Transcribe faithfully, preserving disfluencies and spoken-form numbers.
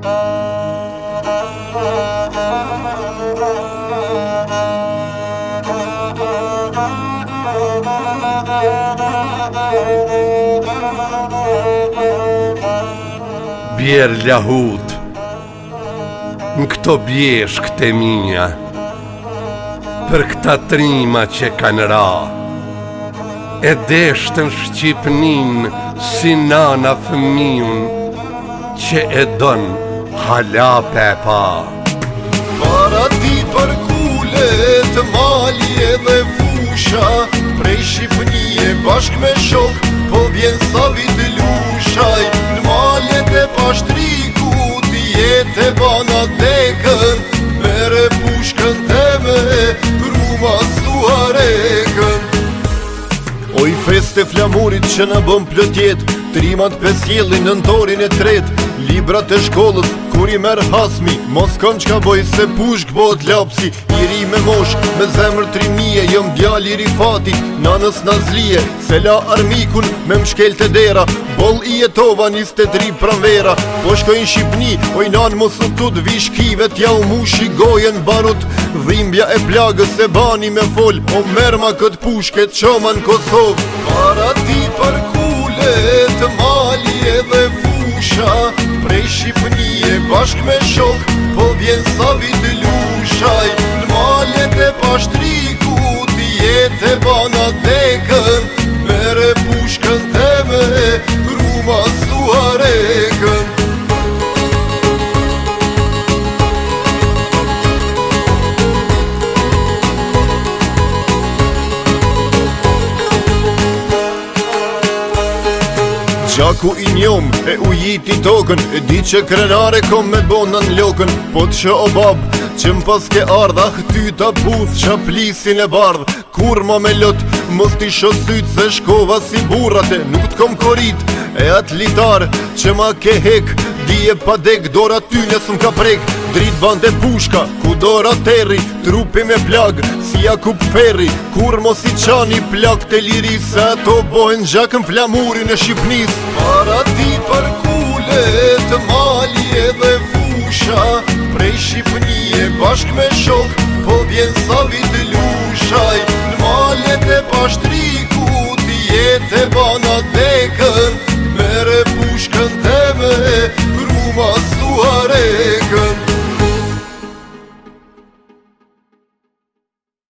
Bjerë lahut n'kto bjeshk të minja, për këta trima që kanë ra, e deshtën Shqipnin si nana fëmijun që e don hala pepa. Para ti për kulet, malje dhe fusha, prej Shqipnije bashk me shok, po vjen sa vit lushaj. Në malet e pashtriku ti jetë e bana dekën, mere pushkën teme, ruma suarekën. Oj feste flamurit që në bëm plotjet, trimat pesjellin në nëntorin e tret, librat e shkollës kur i merë hasmi, mos kon qka boj se pushk bot lapsi. I ri me mosh, me zemër trimije, jëm djali i Rifati, nanës Nazlije, se la armikun me mshkel të dera, bol i jetova njiste tri pranvera. Po shkojnë Shqipni, oj nan mos u tut, vish kive t'ja u mushi gojen barut, dhimbja e plagës e bani me fol, o merma kët pushket qoma në Kosovë. Para ti për kulet, malje dhe fusha, prej Shqipnije bashk me shok, po vjen sa vit lushaj. Në malet e pashtriku ti jetë e bana dekën, mere pushkën teme, ruma suarekën. Gjaku i njom e ujiti tokën, e di që krenare kom me bonën lokën. Po të që o bab, që m'pas ke ardha, ty ta puth qa plisin e bardh. Kur ma me lot, mos t'i shosyt se shkova si burrate, nuk t'kom korit. E atë litar që ma ke hek, dije pa dek, dora ty nes m'ka prek. Drit bante pushka, ku dora terri, trupi me plag, si Jakub Ferri. Kur mos i qani plak të liris, se ato bojnë gjakën flamurin e Shqipnis. Para ti për kulet, malje dhe fusha, prej Shqipnije bashk me shok, po vjen sa vit lushaj. Në malet e pashtri